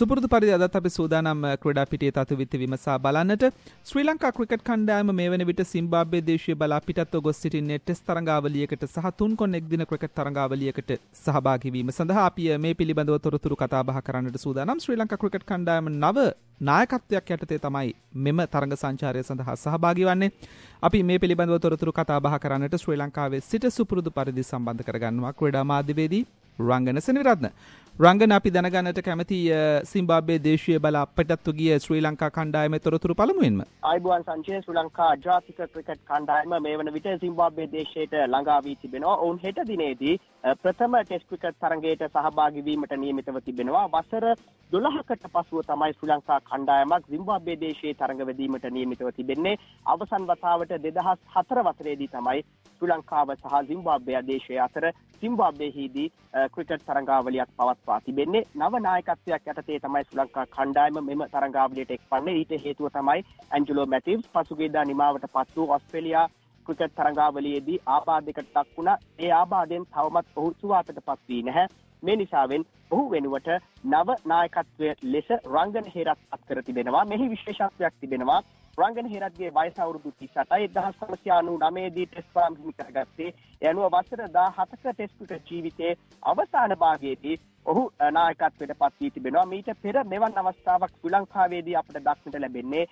සුපුරුදු පරිදි අදත් අපි සූදානම් ක්‍රීඩා පිටියේ තත්ත්ව විමසා බලන්නට. ශ්‍රී ලංකා ක්‍රිකට් කණ්ඩායම මේ වන විට සිම්බාබ්වේ දේශීය බලා පිටත්ව ගොස් සිටින්නේ ටෙස්ට් තරඟාවලියකට සහ 3 එක් දින ක්‍රිකට් තරඟාවලියකට සහභාගී වීම සඳහා අපි මේ පිළිබඳව තොරතුරු කතා බහ කරන්නට සූදානම්. ශ්‍රී ලංකා ක්‍රිකට් කණ්ඩායම නව නායකත්වයක් යටතේ තමයි මෙම තරඟ සංචාරය සඳහා සහභාගී වන්නේ. අපි මේ පිළිබඳව තොරතුරු කතා බහ කරන්නට ශ්‍රී ලංකාවේ සිට සුපුරුදු පරිදි සම්බන්ධ කරගන්නවා ක්‍රීඩා මාධ්‍යවේදී රංගන සෙනවිරත්න. රංගන, අපි දැනගන්නට කැමති සිම්බාබ්වේ දේශීය බල අපටත්ව ගිය ශ්‍රී ලංකා කණ්ඩායමේ තොරතුරු පළමුවෙන්ම. ආයිබුවන් සංචේ ශ්‍රී ලංකා ජාතික ක්‍රිකට් කණ්ඩායම මේ වන විට සිම්බාබ්වේ දේශයට ළඟා වී තිබෙනවා. ඔවුන් හෙට දිනේදී ප්‍රථම ටෙස්ට් ක්‍රිකට් තරඟයට සහභාගී වීමට නියමිතව තිබෙනවා. වසර 12කට පසුව තමයි ශ්‍රී ලංකා කණ්ඩායමක් සිම්බාබ්වේ දේශයේ තරඟ වැදීමට නියමිතව තිබෙන්නේ. අවසන් වතාවට 2004 වසරේදී තමයි ශ්‍රී ලංකාව සහ සිම්බාබ්වේ දේශය අතර සිම්බාබ්වේහිදී ක්‍රිකට් තරඟාවලියක් පවත්වා තිබෙන්නේ. නව නායකත්වයක් යටතේ තමයි ශ්‍රී ලංකා කණ්ඩායම මෙම තරඟාවලියට එක්වන්නේ. ඊට හේතුව තමයි ඇන්ජලෝ මැතිව්ස් පසුගියදා නිමාවට පත් වූ ඕස්ට්‍රේලියා ක්‍රිකට් තරඟාවලියේදී ආබාධයකට ලක් වුණා. ඒ ආබාධයෙන් තවමත් ඔහු සුවාතටපත් වී නැහැ. මේ නිසාවෙන් ඔහු වෙනුවට නව නායකත්වය ලෙස රංගන හේරත් අත් කර තිබෙනවා. මෙහි විශේෂත්වයක් තිබෙනවා. රංගන හේරත්ගේ වයස අවුරුදු 38යි. 1999 දී ටෙස්ට් තරඟ හිමි කරගත්තේ. ඒ අනුව වසර 17ක ටෙස්ට් ක්‍රිකට් ජීවිතයේ අවසාන භාගයේදී ඔහු නායකත්වයට පත් වී තිබෙනවා. මීට පෙර මෙවන් අවස්ථාවක් ශ්‍රී ලංකාවේදී අපට දක්නට ලැබෙන්නේ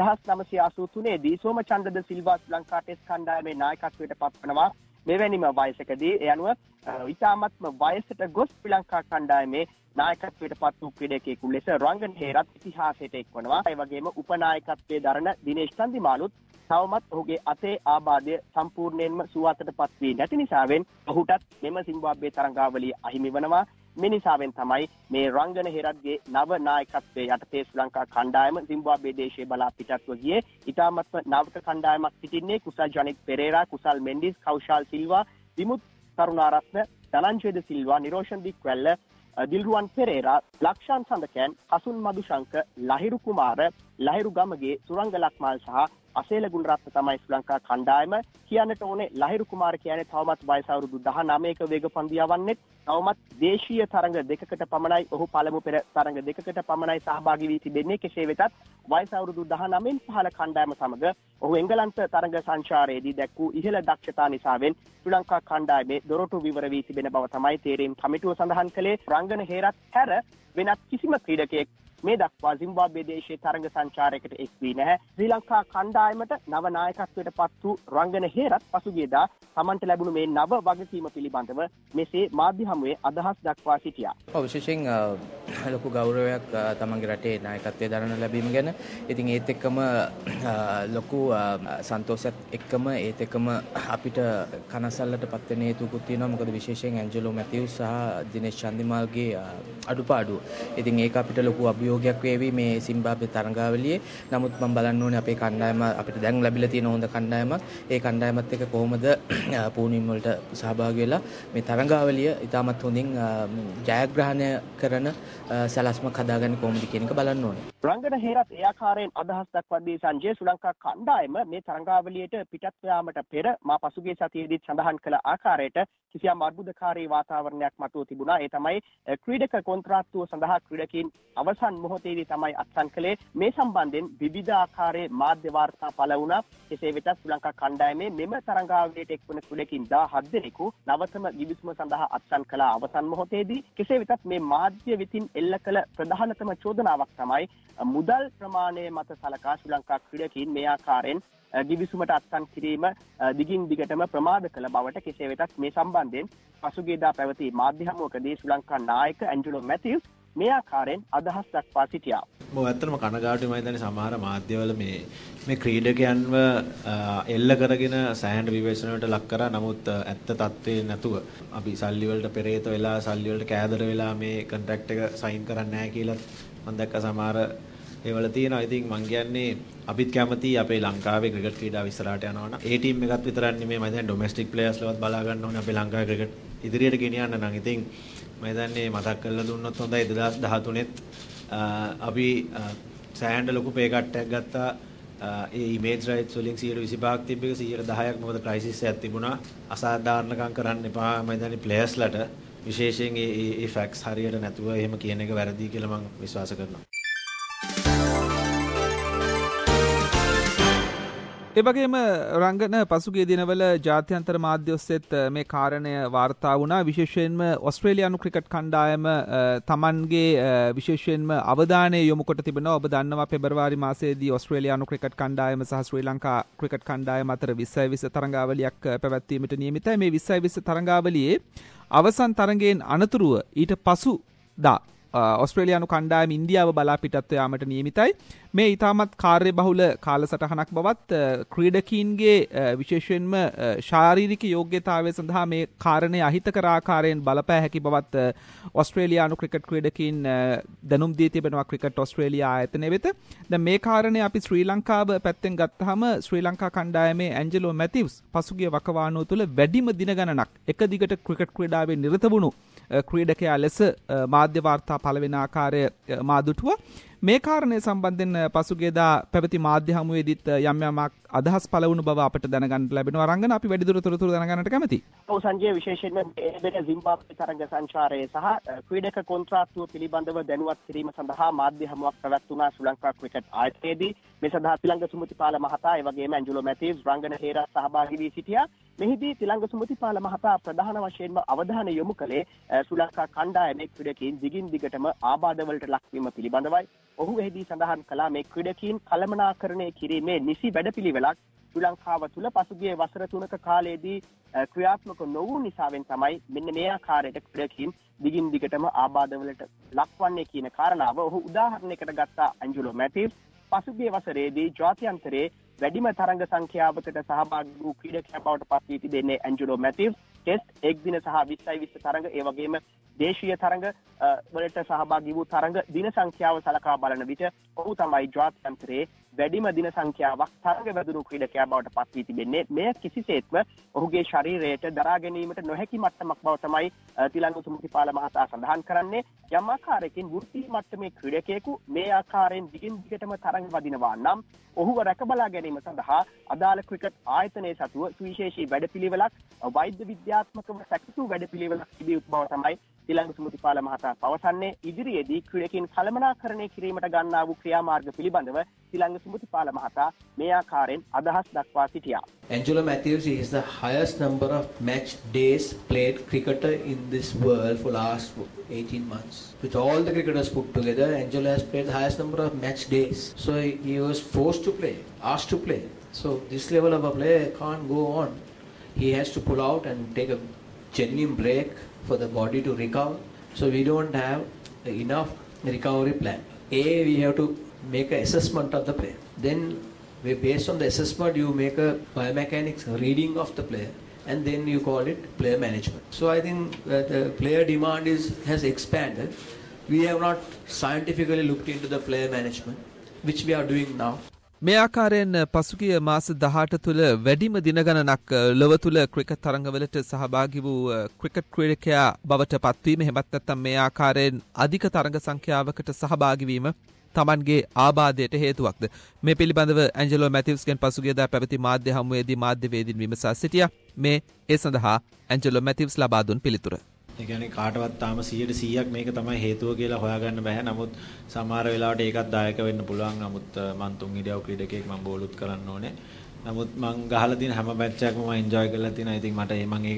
1983 දී සෝමචන්ද්‍ර ද සිල්වා ශ්‍රී ලංකා ටෙස්ට් කණ්ඩායමේ නායකත්වයට පත් වෙනවා. මෙවැනිම වයසකදී. ඒ අනුව ඉතාමත්ම වයසට ගොස් ශ්‍රී ලංකා කණ්ඩායමේ නායකත්වයට පත් වූ ක්‍රීඩකයෙකු ලෙස රංගන හේරත් ඉතිහාසයට එක්වනවා. ඒ වගේම උපනායකත්වයේ දරන දිනේෂ් චන්දිමාලුත් තවමත් ඔහුගේ අතේ ආබාධය සම්පූර්ණයෙන්ම සුවතටපත් වී නැති නිසාවෙන් ඔහුටත් මෙම සිම්බාබ්වේ තරඟාවලිය අහිමි වනවා. මේ නිසාවෙන් තමයි මේ රංගන හේරත්ගේ නව නායකත්වයේ යටතේ ශ්‍රී ලංකා කණ්ඩායම සිම්බාබ්වේ දේශයේ බලා පිටත්ව ගියේ. ඉතාමත්ම නවක කණ්ඩායමක් සිටින්නේ කුසල් ජනිත් පෙරේරා, කුසල් මෙන්ඩිස්, කෞශාල් සිල්වා, විමුත් කරුණාරත්න, ධනංජය ද සිල්වා, නිරෝෂන් දික්වැල්ල, දිල්රුවන් පෙරේරා, ලක්ෂාන් සඳකෑන්, කසුන් මදුශංක, ලහිරු කුමාර, ලහිරු ගමගේ, සුරංග ලක්මාල් සහ අසේල ගුණරත්න තමයි ශ්‍රී ලංකා කණ්ඩායම. කියන්නට ඕනේ ලහිරු කුමාර කියන්නේ තවමත් වයස අවුරුදු 19ක වේග පන්දියා වන්නේ. තවමත් දේශීය තරඟ දෙකකට පමණයි ඔහු පළමු පෙර තරඟ දෙකකට පමණයි සහභාගී වී තිබෙන්නේ. කෙසේ වෙතත් වයස අවුරුදු 19න් පහළ කණ්ඩායම සමග ඔහු එංගලන්ත තරඟ සංචාරයේදී දැක් වූ ඉහළ දක්ෂතා නිසාවෙන් ශ්‍රී ලංකා කණ්ඩායමේ දොරටු විවර වී තිබෙන බව තමයි තේරීම් කමිටුව සඳහන් කළේ. රංගන හේරත් හැර වෙනත් කිසිම ක්‍රීඩකයෙක් මේ දක්වා සිම්බාබ්වේ දේශයේ තරඟ සංචාරයකට එක් වී නැහැ. ශ්‍රී ලංකා කණ්ඩායමට නව නායකත්වයට පත් වූ රංගන හේරත් පසුගියදා තමන්ට ලැබුණු මේ නව වගකීම පිළිබඳව මෙසේ මාධ්‍ය හමුවේ අදහස් දක්වා සිටියා. විශේෂයෙන් ලොකු ගෞරවයක් තමන්ගේ රටේ නායකත්වයේ දරන ලැබීම ගැන. ඉතින් ඒත් එක්කම ලොකු සන්තෝෂයක් එක්කම ඒත් එක්කම අපිට කනසල්ලට පත් වෙන හේතුකුත් තියෙනවා. මොකද විශේෂයෙන් ඇන්ජලෝ මැතිව්ස් සහ දිනේෂ් චන්දිමාල්ගේ අඩුපාඩු. ඉතින් ඒක අපිට ලොකු අභියෝගයක් වේවි මේ සිම්බාබ්වේ තරඟාවලියේ. නමුත් මම බලන්න ඕනේ අපේ කණ්ඩායම අපිට දැන් ලැබිලා තියෙන හොඳ කණ්ඩායමක්. ඒ කණ්ඩායමත් එක්ක කොහොමද පුහුණුවීම් වලට සහභාගී වෙලා මේ තරඟාවලිය ඉතාමත් හොඳින් ජයග්‍රහණය කරන සැලැස්මක් හදාගන්න කොහොමද කියන එක බලන්න ඕනේ. රංගන හේරත් ඒ ආකාරයෙන් අදහස් දක්වද්දී සංජය ශ්‍රී ලංකා කණ්ඩායම මේ තරඟාවලියට පිටත් යාමට පෙර මා පසුගිය සතියේදී සඳහන් කළ ආකාරයට කිසියම් අර්බුදකාරී වාතාවරණයක් මතුව තිබුණා. ඒ තමයි ක්‍රීඩක කොන්ත්‍රාත්තුව සඳහා ක්‍රීඩකීන් අවසන් මොහොතේදී තමයි අත්සන් කළේ. මේ සම්බන්ධයෙන් විවිධ ආකාරයේ මාධ්‍ය වාර්තා පළ වුණා. කෙසේ වෙතත් ශ්‍රී ලංකා කණ්ඩායමේ මෙම තරඟාවලියට එක්වන ක්‍රීඩකීන් 17 දෙනෙකු නවතම ගිවිසුම සඳහා අත්සන් කළ අවසන් මොහොතේදී. කෙසේ වෙතත් මේ මාධ්‍ය වෙතින් එල්ල කළ ප්‍රධානතම චෝදනාවක් තමයි මුදල් ප්‍රමාණය මත සලකා ශ්‍රී ලංකා ක්‍රීඩකීන් මේ ආකාරයෙන් ගිවිසුමට අත්සන් කිරීම දිගින් දිගටම ප්‍රමාද කළ බවට. කෙසේ වෙතත් මේ සම්බන්ධයෙන් පසුගියදා පැවති මාධ්‍ය හමුවකදී ශ්‍රී ලංකා නායක ඇන්ජලෝ මැතිව්ස් මේ ආකාරයෙන් අදහස් දක්වා සිටියා. ඇත්තටම කනගාටුයි මම හිතන්නේ සමහර මාධ්‍යවල මේ ක්‍රීඩකයන්ව එල්ල කරගෙන සෑහෙන විවේචනවලට ලක් කරා. නමුත් ඇත්ත තත්ත්වේ නැතුව අපි සල්ලි වලට පෙරේත වෙලා සල්ලි වලට කෑදර වෙලා මේ කොන්ට්‍රැක්ට් එක සයින් කරන්නේ නැහැ කියලා මම දැක්ක සමහර ඒවල තියෙනවා. ඉතින් මම කියන්නේ අපිත් කැමතියි අපේ ලංකාවේ ක්‍රිකට් ක්‍රීඩාව ඉස්සරහට යනවා නම් ඒ ටීම් එකත් විතරක් නෙමෙයි මම හිතන්නේ ඩොමෙස්ටික් ප්ලේයර්ස් ලවත් බලා ගන්න ඕනේ අපේ ලංකාවේ ක්‍රිකට් ඉදිරියට ගෙනියන්න නම්. ඉතින් මම හිතන්නේ මතක් කරලා දුන්නොත් හොඳයි 2013ත් අපි සෑහෙන ලොකු පේ කට්ටයක් ගත්තා. ඒ ඉමේජ් රයිට්ස් වලින් 125ක් තිබ්බ එක 10%ක් මොකද ක්‍රයිසිස් එකක් තිබුණා. අසාධාරණකම් කරන්න එපා මම හිතන්නේ ප්ලේයර්ස්ලට. විශේෂයෙන් ඒ ෆැක්ට්ස් හරියට නැතුව එහෙම කියන එක වැරදි කියලා මම විශ්වාස කරනවා. එවගේම රංගන පසුගිය දිනවල ජාත්‍යන්තර මාධ්‍ය ඔස්සේත් මේ කාරණය වාර්තා වුණා. විශේෂයෙන්ම ඕස්ට්‍රේලියානු ක්‍රිකට් කණ්ඩායම තමන්ගේ විශේෂයෙන්ම අවධානය යොමු කොට තිබෙනවා. ඔබ දන්නවා පෙබරවාරි මාසයේදී ඕස්ට්‍රේලියානු ක්‍රිකට් කණ්ඩායම සහ ශ්‍රී ලංකා ක්‍රිකට් කණ්ඩායම අතර 20-20 තරඟාවලියක් පැවැත්වීමට නියමිතයි. මේ 20-20 තරඟාවලියේ අවසන් තරඟයෙන් අනතුරුව ඊට පසුදා ඔස්ට්‍රේලියානු කණ්ඩායම ඉන්දියාව බලා පිටත්ව යාමට නියමිතයි. මේ ඉතාමත් කාර්යබහුල කාලසටහනක් බවත් ක්‍රීඩකීන්ගේ විශේෂයෙන්ම ශාරීරික යෝග්‍යතාවය සඳහා මේ කාරණය අහිතකර ආකාරයෙන් බලපෑ හැකි බවත් ඔස්ට්‍රේලියානු ක්‍රිකට් ක්‍රීඩකීන් දැනුම් දී තිබෙනවා ක්‍රිකට් ඔස්ට්‍රේලියා ආයතනය වෙත. දැන් මේ කාරණය අපි ශ්‍රී ලංකාව පැත්තෙන් ගත්තාම ශ්‍රී ලංකා කණ්ඩායමේ ඇන්ජලෝ මැතිව්ස් පසුගිය වකවානුව තුළ වැඩිම දින ගණනක් එක දිගට ක්‍රිකට් ක්‍රීඩාවේ නිරත වුණු ක්‍රීඩකයා ලෙස මාධ්‍ය වාර්තා පළ වෙන ආකාරය මාදුටුවා. මේ කාරණය සම්බන්ධයෙන් පසුගියදා පැවති මාධ්‍ය හමුවේදීත් යම් යමක් අදහස් පළ වුණු බව අපට දැනගන්න ලැබෙනවා. රංගන අපි වැඩිදුර තොරතුරු දැනගන්නට කැමතියි. ඔව් සංජය, විශේෂයෙන්ම එබෙන සිම්බාබ්වේ තරඟ සංචාරය සහ ක්‍රීඩක කොන්ත්‍රාත්තුව පිළිබඳව දැනුවත් කිරීම සඳහා මාධ්‍ය හමුවක් පැවැත්වුණා ශ්‍රී ලංකා ක්‍රිකට් ආයතනයේදී. මේ සඳහා තිලංග සුමතිපාල මහතා ඒ වගේම ඇන්ජලෝ මැතිව්ස් රංගන හේරත් සහභාගී වී සිටියා. මෙහිදී තිලංග සුමතිපාල මහතා ප්‍රධාන වශයෙන්ම අවධානය යොමු කළේ ශ්‍රී ලංකා කණ්ඩායමේ ක්‍රීඩකීන් දිගින් දිගටම ආබාධවලට ලක්වීම පිළිබඳවයි. ඔහු එහිදී සඳහන් කළා මේ ක්‍රීඩකීන් කළමනාකරණය කිරීමේ නිසි වැඩපිළිවෙලක් ශ්‍රී ලංකාව තුළ පසුගිය වසර 3ක කාලයේදී ක්‍රියාත්මක නොවූ නිසාවෙන් තමයි මෙන්න මේ ආකාරයට ක්‍රීඩකීන් දිගින් දිගටම ආබාධවලට ලක්වන්නේ කියන කාරණාව ඔහු උදාහරණයකට ගත්තා. ඇන්ජලෝ මැතිව්ස් පසුගිය වසරේදී ජාත්‍යන්තරයේ වැඩිම තරඟ සංඛ්‍යාවකට සහභාගී වූ ක්‍රීඩකයා බවට පත් වී තිබෙන්නේ ඇන්ජලෝ මැතිව්ස්. ටෙස්ට් එක්දින සහ 20-20 තරඟ ඒ වගේම දේශීය තරඟ වලට සහභාගී වූ තරඟ දින සංඛ්‍යාව සලකා බලන විට ඔහු තමයි ජාත්‍යන්තරයේ වැඩිම දින සංඛ්‍යාවක් තරඟ වැදුණු ක්‍රීඩකයා බවට පත් වී තිබෙන්නේ. මෙය කිසිසේත්ම ඔහුගේ ශරීරයට දරා ගැනීමට නොහැකි මට්ටමක් බව තමයි තිලංග සුමතිපාල මහතා සඳහන් කරන්නේ. යම් ආකාරයකින් වෘත්තීය මට්ටමේ ක්‍රීඩකයෙකු මේ ආකාරයෙන් දිගින් දිගටම තරඟ වදිනවා නම් ඔහුව රැකබලා ගැනීම සඳහා අදාළ ක්‍රිකට් ආයතනයේ සතුව සුවිශේෂී වැඩපිළිවෙලක් වෛද්‍ය විද්‍යාත්මකව සැකසූ වැඩපිළිවෙලක් තිබිය යුතු බව තමයි තිලංග සුමතිපාල මහතා පවසන්නේ. ඉදිරියේදී ක්‍රීඩකීන් කළමනාකරණය කිරීමට ගන්නා වූ ක්‍රියාමාර්ග පිළිබඳව තිලංග සුමතිපාල මහතා මේ ආකාරයෙන් අදහස් දක්වා සිටියා. Angelo Matthews is the highest number of match days played cricketer in this world for last 18 months. With all the cricketers put together, Angelo has played the highest number of match days. So he was forced to play, asked to play. So this level of a player can't go on. He has to pull out and take a genuine break for the body to recover. So we don't have enough recovery plan. We have to make an assessment of the player. Then based on the assessment, you make a biomechanics reading of the player, and then you call it player management. So I think the player demand has expanded. We have not scientifically looked into the player management, which we are doing now. මේ ආකාරයෙන් පසුගිය මාස 18 තුළ වැඩිම දින ගණනක් ලොව තුළ ක්‍රිකට් තරඟවලට සහභාගී වූ ක්‍රිකට් ක්‍රීඩකයා බවට පත්වීම එහෙමත් නැත්නම් මේ ආකාරයෙන් අධික තරඟ සංඛ්‍යාවකට සහභාගී වීම තමන්ගේ ආබාධයට හේතුවක්ද? මේ පිළිබඳව ඇන්ජලෝ මැතිව්ස්ගෙන් පසුගියදා පැවති මාධ්‍ය හමුවේදී මාධ්‍යවේදීන් විමසා සිටියා. මේ ඒ සඳහා ඇන්ජලෝ මැතිව්ස් ලබා දුන් පිළිතුර. ඒ කියන්නේ කාටවත් තාම 100% මේක තමයි හේතුව කියලා හොයාගන්න බෑ. නමුත් සමහර වෙලාවට ඒකත් දායක වෙන්න පුළුවන්. නමුත් මම තුන් ඉරියව් ක්‍රීඩකයෙක් මම බෝලුත් කරන්න ඕනේ. නමුත් මම ගහලා තියෙන හැම මැච් එකක්ම මම එන්ජොයි කරලා තියෙනවා. ඉතින් මට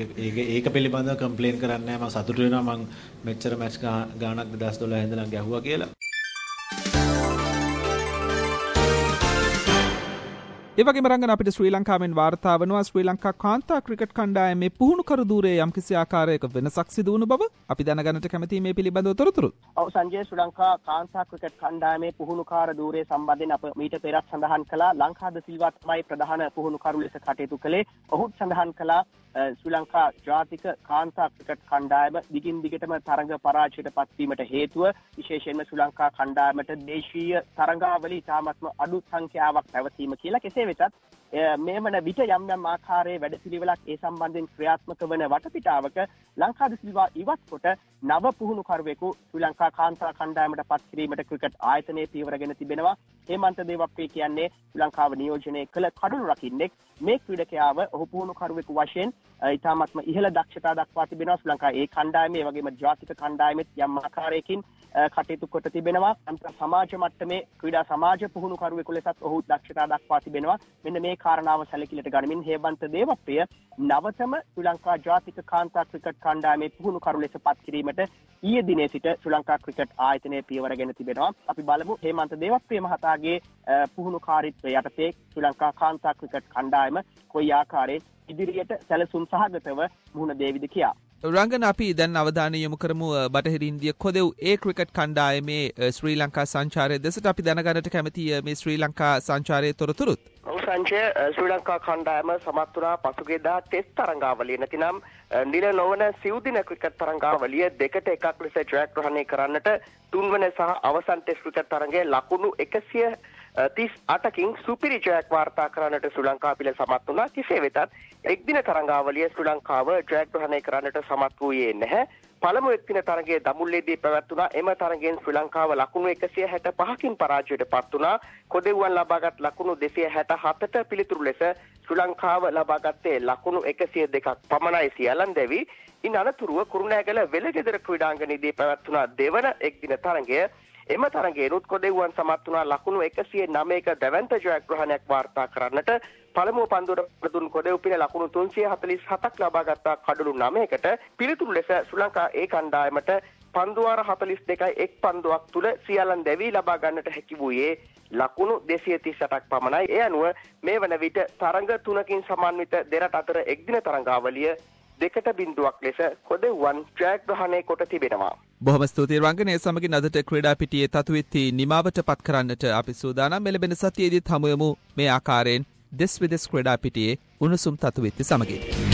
ඒක පිළිබඳව කම්ප්ලේන් කරන්න නෑ. මම සතුටු වෙනවා මම මෙච්චර මැච් ගාණක් 2012 ඉඳලා ගැහුවා කියලා. ඒ වගේම රංගන අපිට ශ්‍රී ලංකාවෙන් වාර්තා වෙනවා ශ්‍රී ලංකා කාන්තා ක්‍රිකට් කණ්ඩායමේ පුහුණු කර දූරයේ යම්කිසි ආකාරයක වෙනසක් සිදු වුණු බව අපි දැනගන්නට කැමතියි. මේ පිළිබඳව තොරතුරු. ඔව් සංජය, ශ්‍රී ලංකා කාන්තා ක්‍රිකට් කණ්ඩායමේ පුහුණුකාර දූරයේ සම්බන්ධයෙන් අප මීට පෙරත් සඳහන් කළා. ලංකාද සිල්වා තමයි ප්‍රධාන පුහුණුකරු ලෙස කටයුතු කළේ. ඔහුත් සඳහන් කළා ශ්‍රී ලංකා ජාතික කාන්තා ක්‍රිකට් කණ්ඩායම දිගින් දිගටම තරඟ පරාජයට පත්වීමට හේතුව විශේෂයෙන්ම ශ්‍රී ලංකා කණ්ඩායමට දේශීය තරඟාවලි ඉතාමත්ම අඩු සංඛ්‍යාවක් පැවතීම කියලා. කෙසේ වෙතත් මේ වන විට යම් යම් ආකාරයේ වැඩපිළිවෙලක් ඒ සම්බන්ධයෙන් ක්‍රියාත්මක වන වටපිටාවක ලංකාද සිල්වා ඉවත් කොට නව පුහුණුකරුවෙකු ශ්‍රී ලංකා කාන්තා කණ්ඩායමට පත් කිරීමට ක්‍රිකට් ආයතනයේ පියවරගෙන තිබෙනවා. හේමන්ත දේවප්‍රිය කියන්නේ ශ්‍රී ලංකාව නියෝජනය කළ කඩළු රකින්නෙක්. මේ ක්‍රීඩකයාව ඔහු පුහුණුකරුවෙකු වශයෙන් ඉතාමත්ම ඉහළ දක්ෂතා දක්වා තිබෙනවා. ශ්‍රී ලංකා ඒ කණ්ඩායමේ වගේම ජාතික කණ්ඩායමෙත් යම් ආකාරයකින් කටයුතු කොට තිබෙනවා. අන්තර් සමාජ මට්ටමේ ක්‍රීඩා සමාජ පුහුණුකරුවෙකු ලෙසත් ඔහු දක්ෂතා දක්වා තිබෙනවා. මෙන්න මේ කාරණාව සැලකිලිට ගනිමින් හේමන්ත දේවප්‍රිය නවතම ශ්‍රී ලංකා ජාතික කාන්තා ක්‍රිකට් කණ්ඩායමේ පුහුණුකරු ලෙස පත් කිරීමට ඊයේ දිනේ සිට ශ්‍රී ලංකා ක්‍රිකට් ආයතනයේ පියවරගෙන තිබෙනවා. අපි බලමු හේමන්ත දේවප්‍රිය මහතාගේ පුහුණුකාරීත්වය යටතේ ශ්‍රී ලංකා කාන්තා ක්‍රිකට් කණ්ඩායම කොයි ආකාරයේ ඉදිරියට සැලසුම් සහගතව මුහුණ දේවිද කියා. රංගන අපි දැන් අවධානය යොමු කරමු බටහිර ඉන්දිය කොදෙව් ඒ ක්‍රිකට් කණ්ඩායමේ ශ්‍රී ලංකා සංචාරය දෙසට අපි දැනගන්නට කැමතියි මේ ශ්‍රී ලංකා සංචාරයේ තොරතුරුත්. සංජය ශ්‍රී ලංකා කණ්ඩායම සමත් වුණා පසුගියදා ටෙස්ට් තරඟාවලිය නැතිනම් නිල නොවන සිව්දින ක්‍රිකට් තරඟාවලිය 2-1 ලෙස ජයග්‍රහණය කරන්නට තුන්වන සහ අවසන් ටෙස්ට් ක්‍රිකට් තරඟයේ ලකුණු 138කින් සුපිරි ජයක් වාර්තා කරන්නට ශ්‍රී ලංකාව පිළ සමත් වුණා. කෙසේ වෙතත් එක්දින තරඟාවලිය ශ්‍රී ලංකාව ජයග්‍රහණය කරන්නට සමත් වූයේ නැහැ. පළමු එක්දින තරගයේ දඹුල්ලේදී පැවැත්වුණා. එම තරගයෙන් ශ්‍රී ලංකාව ලකුණු 165කින් පරාජයට පත් වුණා. කොදෙව්වන් ලබාගත් ලකුණු 267ට පිළිතුරු ලෙස ශ්‍රී ලංකාව ලබාගත්තේ ලකුණු 102ක් පමණයි සියල්ලන් දෙවි. ඉන් අනතුරුව කුරුණෑගල වෙලගෙදර ක්‍රීඩාංගණයේදී පැවැත්වුණා දෙවන එක්දින තරගය. එම තරගයේනුත් කොදෙව්වන් සමත් වුණා ලකුණු 109ක දැවැන්ත ජයග්‍රහණයක් වාර්තා කරන්නට. පළමුව පන්දුවට ප්‍රදුන් කොදෙව් පිළ ලකුණු 347ක් ලබාගත්තා කඩළු 9කට. පිළිතුරු ලෙස ශ්‍රී ලංකා ඒ කණ්ඩායමට පන්දුවාර 42යි එක් පන්දුවක් තුල සියල්ලන් දෙවි ලබා ගන්නට හැකි වූයේ ලකුණු 238ක් පමණයි. ඒ අනුව මේ වන විට තරඟ 3කින් සමන්විත දෙරට අතර එක්දින තරඟාවලිය 2-0ක් ලෙස කොදෙව්වන් ජයග්‍රහණය කොට තිබෙනවා. බොහොම ස්තුතියි රංගනේ සමගින් අදට ක්‍රීඩා පිටියේ තතුවෙත්ති නිමාවට පත් කරන්නට අපි සූදානම්. මෙලෙබෙන සතියේදීත් හමු යමු මේ ආකාරයෙන් දෙස් විදෙස් ක්‍රීඩා පිටියේ උණුසුම් තතුවෙත්ති සමගින්.